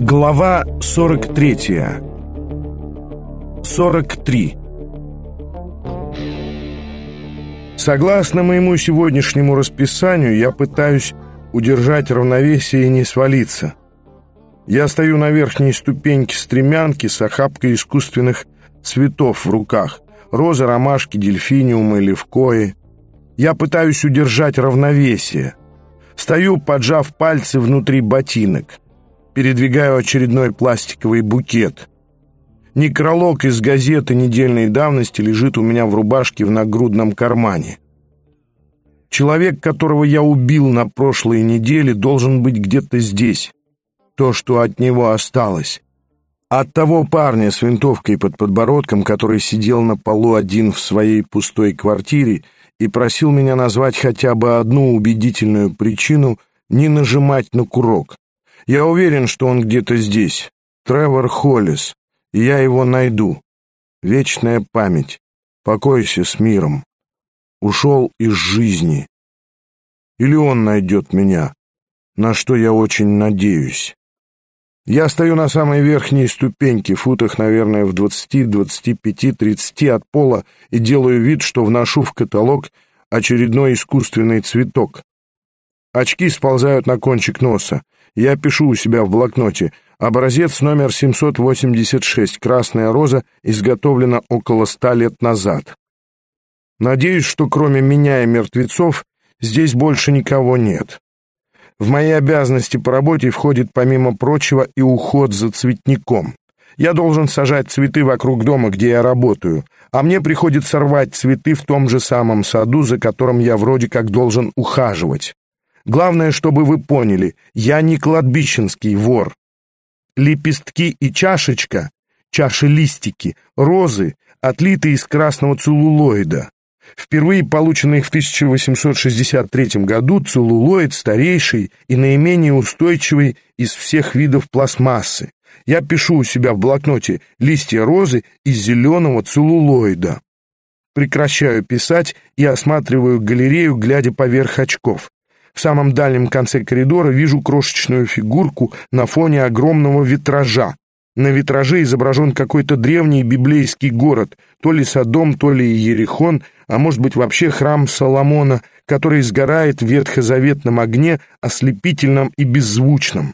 Глава 43. 43. Согласно моему сегодняшнему расписанию, я пытаюсь удержать равновесие и не свалиться. Я стою на верхней ступеньке стремянки с охапкой искусственных цветов в руках. Розы, ромашки, дельфиниумы, левкои. Я пытаюсь удержать равновесие. Стою, поджав пальцы внутри ботинок. Передвигаю очередной пластиковый букет. Некролог из газеты недельной давности лежит у меня в рубашке в нагрудном кармане. Человек, которого я убил на прошлой неделе, должен быть где-то здесь. То, что от него осталось. От того парня с винтовкой под подбородком, который сидел на полу один в своей пустой квартире и просил меня назвать хотя бы одну убедительную причину не нажимать на курок. Я уверен, что он где-то здесь. Тревор Холлис. И я его найду. Вечная память. Покойся с миром. Ушел из жизни. Или он найдет меня, на что я очень надеюсь. Я стою на самой верхней ступеньке, футах, наверное, в 20, 25, 30 от пола, и делаю вид, что вношу в каталог очередной искусственный цветок. Очки сползают на кончик носа. Я пишу у себя в блокноте: образец номер 786, красная роза, изготовлена около 100 лет назад. Надеюсь, что кроме меня и мертвецов здесь больше никого нет. В мои обязанности по работе входит, помимо прочего, и уход за цветником. Я должен сажать цветы вокруг дома, где я работаю, а мне приходится рвать цветы в том же самом саду, за которым я вроде как должен ухаживать. Главное, чтобы вы поняли, я не кладбищенский вор. Лепестки и чашечка, чашелистики, розы, отлиты из красного целлулоида. Впервые полученный в 1863 году целлулоид старейший и наименее устойчивый из всех видов пластмассы. Я пишу у себя в блокноте: листья розы из зеленого целлулоида. Прекращаю писать и осматриваю галерею, глядя поверх очков. В самом дальнем конце коридора вижу крошечную фигурку на фоне огромного витража. На витраже изображен какой-то древний библейский город, то ли Содом, то ли Иерихон, а может быть вообще храм Соломона, который сгорает в ветхозаветном огне, ослепительном и беззвучном.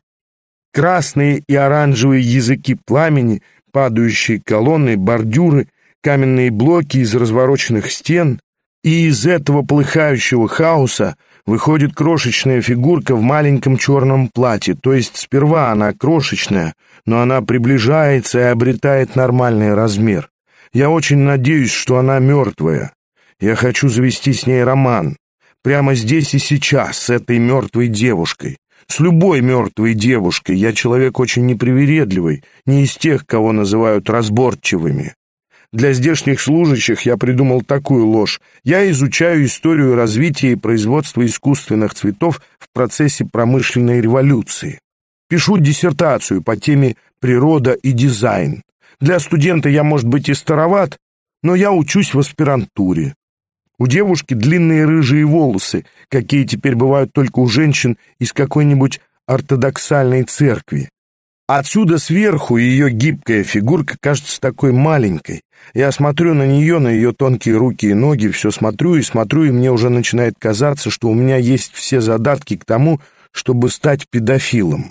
Красные и оранжевые языки пламени, падающие колонны, бордюры, каменные блоки из развороченных стен. И из этого полыхающего хаоса выходит крошечная фигурка в маленьком черном платье, то есть сперва она крошечная, но она приближается и обретает нормальный размер. Я очень надеюсь, что она мертвая. Я хочу завести с ней роман. Прямо здесь и сейчас, с этой мертвой девушкой. С любой мертвой девушкой. Я человек очень непривередливый, не из тех, кого называют разборчивыми. Для здешних служащих я придумал такую ложь. Я изучаю историю развития и производства искусственных цветов в процессе промышленной революции. Пишу диссертацию по теме «Природа и дизайн». Для студента я, может быть, и староват, но я учусь в аспирантуре. У девушки длинные рыжие волосы, какие теперь бывают только у женщин из какой-нибудь ортодоксальной церкви. Отсюда сверху ее гибкая фигурка кажется такой маленькой. Я смотрю на нее, на ее тонкие руки и ноги, все смотрю, и мне уже начинает казаться, что у меня есть все задатки к тому, чтобы стать педофилом.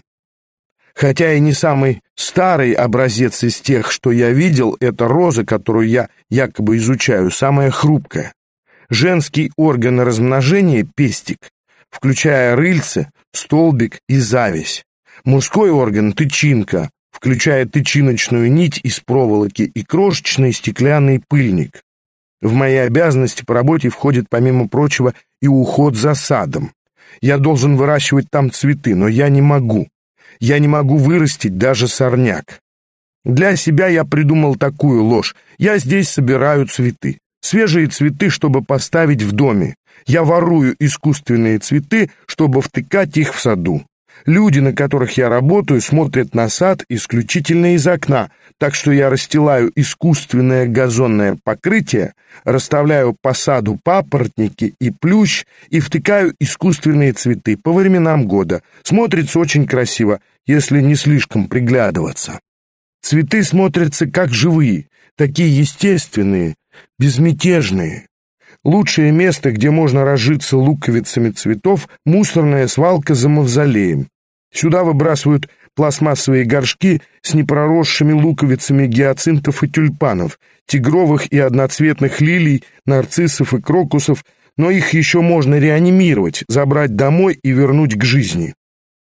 Хотя и не самый старый образец из тех, что я видел, это роза, которую я якобы изучаю, самая хрупкая. Женский орган размножения – пестик, включая рыльце, столбик и завязь. Мужской орган – тычинка, включая тычиночную нить из проволоки и крошечный стеклянный пыльник. В мои обязанности по работе входит, помимо прочего, и уход за садом. Я должен выращивать там цветы, но я не могу. Я не могу вырастить даже сорняк. Для себя я придумал такую ложь. Я здесь собираю цветы. Свежие цветы, чтобы поставить в доме. Я ворую искусственные цветы, чтобы втыкать их в саду. Люди, на которых я работаю, смотрят на сад исключительно из окна, так что я расстилаю искусственное газонное покрытие, расставляю по саду папоротники и плющ и втыкаю искусственные цветы по временам года. Смотрится очень красиво, если не слишком приглядываться. Цветы смотрятся как живые, такие естественные, безмятежные. Лучшее место, где можно разжиться луковицами цветов, мусорная свалка за мавзолеем. Сюда выбрасывают пластмассовые горшки с непроросшими луковицами гиацинтов и тюльпанов, тигровых и одноцветных лилий, нарциссов и крокусов, но их еще можно реанимировать, забрать домой и вернуть к жизни.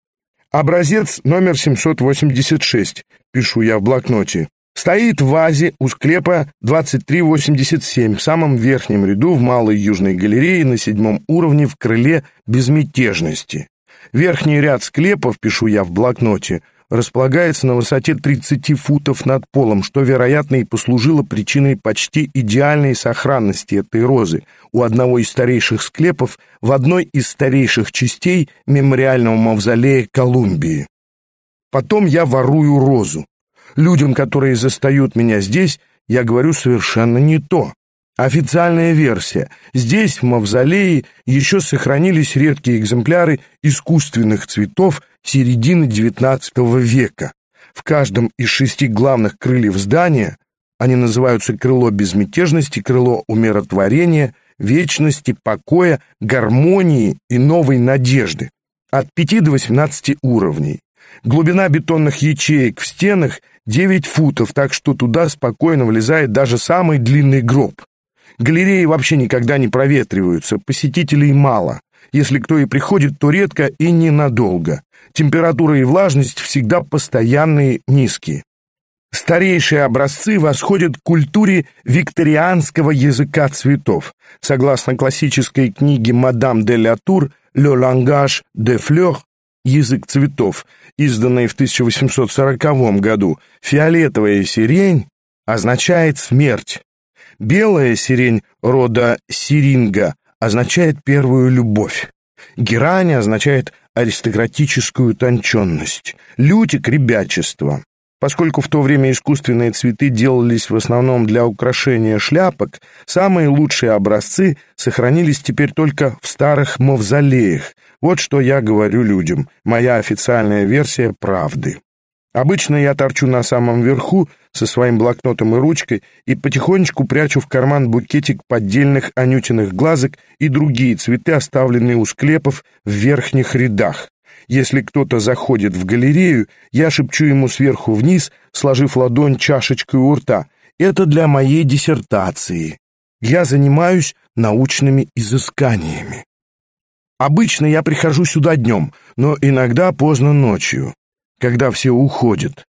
Образец номер 786, пишу я в блокноте. Стоит в вазе у склепа 2387 в самом верхнем ряду в Малой Южной галерее на 7-м уровне в крыле безмятежности. Верхний ряд склепов, пишу я в блокноте, располагается на высоте 30 футов над полом, что, вероятно, и послужило причиной почти идеальной сохранности этой розы у одного из старейших склепов в одной из старейших частей мемориального мавзолея Колумбии. Потом я ворую розу. Людям, которые застают меня здесь, я говорю совершенно не то. Официальная версия. Здесь, в мавзолее, еще сохранились редкие экземпляры искусственных цветов середины XIX века. В каждом из 6 главных крыльев здания, они называются крыло безмятежности, крыло умиротворения, вечности, покоя, гармонии и новой надежды, от 5 до 18 уровней. Глубина бетонных ячеек в стенах 9 футов, так что туда спокойно влезает даже самый длинный гроб. Галереи вообще никогда не проветриваются, посетителей мало. Если кто и приходит, то редко и ненадолго. Температура и влажность всегда постоянные, низкие. Старейшие образцы восходят к культуре викторианского языка цветов. Согласно классической книге мадам де ля Тур «Le langage des fleurs» «Язык цветов», изданной в 1840 году, фиолетовая сирень означает смерть. Белая сирень рода сиринга означает первую любовь. Герань означает аристократическую утонченность. Лютик — ребячество. Поскольку в то время искусственные цветы делались в основном для украшения шляпок, самые лучшие образцы сохранились теперь только в старых мавзолеях. Вот что я говорю людям, моя официальная версия правды. Обычно я торчу на самом верху со своим блокнотом и ручкой и потихонечку прячу в карман букетик поддельных анютиных глазок и другие цветы, оставленные у склепов в верхних рядах. Если кто-то заходит в галерею, я шепчу ему сверху вниз, сложив ладонь чашечкой у рта: «Это для моей диссертации. Я занимаюсь научными изысканиями». Обычно я прихожу сюда днем, но иногда поздно ночью, когда все уходят.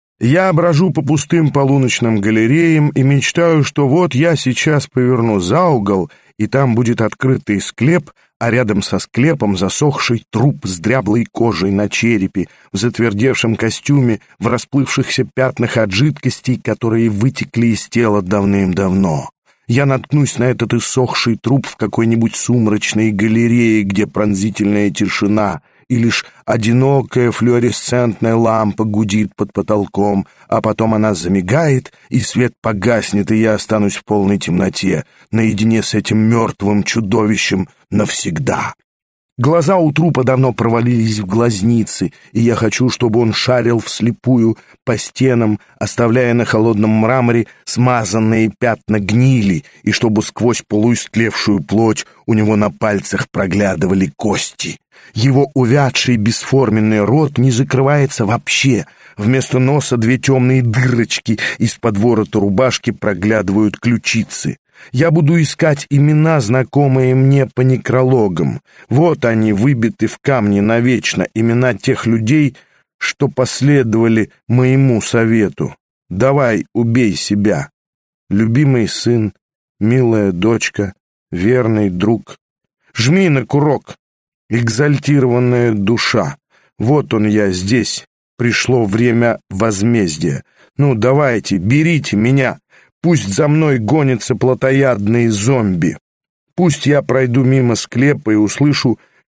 Я брожу по пустым полуночным галереям и мечтаю, что вот я сейчас поверну за угол, и там будет открытый склеп, а рядом со склепом засохший труп с дряблой кожей на черепе, в затвердевшем костюме, в расплывшихся пятнах от жидкостей, которые вытекли из тела давным-давно. Я наткнусь на этот иссохший труп в какой-нибудь сумрачной галерее, где пронзительная тишина, и лишь одинокая флуоресцентная лампа гудит под потолком, а потом она замигает, и свет погаснет, и я останусь в полной темноте, наедине с этим мертвым чудовищем навсегда. Глаза у трупа давно провалились в глазницы, и я хочу, чтобы он шарил вслепую по стенам, оставляя на холодном мраморе смазанные пятна гнили, и чтобы сквозь полуистлевшую плоть у него на пальцах проглядывали кости. Его увядший бесформенный рот не закрывается вообще. Вместо носа 2 темные дырочки, из-под ворота рубашки проглядывают ключицы. Я буду искать имена, знакомые мне по некрологам. Вот они, выбиты в камне навечно, имена тех людей, что последовали моему совету. Давай, убей себя. Любимый сын, милая дочка, верный друг. Жми на курок. Экзальтированная душа. Вот он я здесь. Пришло время возмездия. Ну, давайте, берите меня. Пусть за мной гонятся плотоядные зомби. Пусть я пройду мимо склепа и услышу,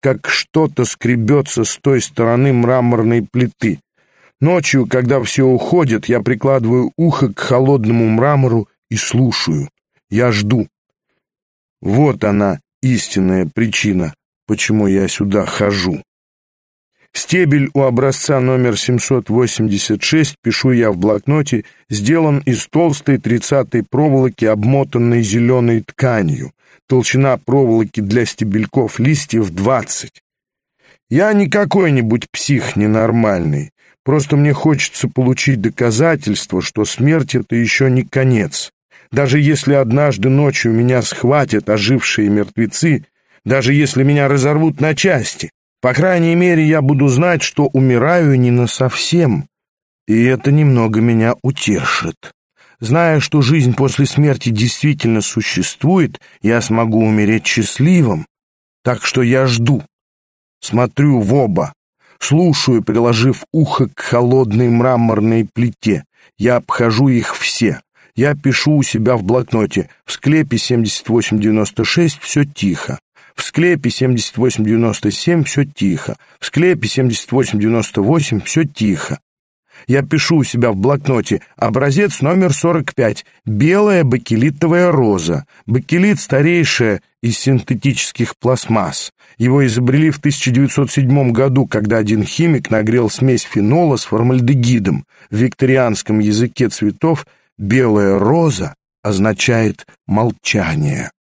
как что-то скребется с той стороны мраморной плиты. Ночью, когда все уходят, я прикладываю ухо к холодному мрамору и слушаю. Я жду. Вот она, истинная причина, почему я сюда хожу. Стебель у образца номер 786, пишу я в блокноте, сделан из толстой 30-й проволоки, обмотанной зеленой тканью. Толщина проволоки для стебельков листьев 20. Я не какой-нибудь псих ненормальный. Просто мне хочется получить доказательство, что смерть — это еще не конец. Даже если однажды ночью меня схватят ожившие мертвецы, даже если меня разорвут на части, по крайней мере, я буду знать, что умираю не насовсем, и это немного меня утешит. Зная, что жизнь после смерти действительно существует, я смогу умереть счастливым. Так что я жду, смотрю в оба, слушаю, приложив ухо к холодной мраморной плите. Я обхожу их все. Я пишу у себя в блокноте: в склепе 7896 все тихо. В склепе 7897 все тихо. В склепе 7898 все тихо. Я пишу у себя в блокноте: образец номер 45. Белая бакелитовая роза. Бакелит — старейшая из синтетических пластмасс. Его изобрели в 1907 году, когда один химик нагрел смесь фенола с формальдегидом. В викторианском языке цветов белая роза означает молчание.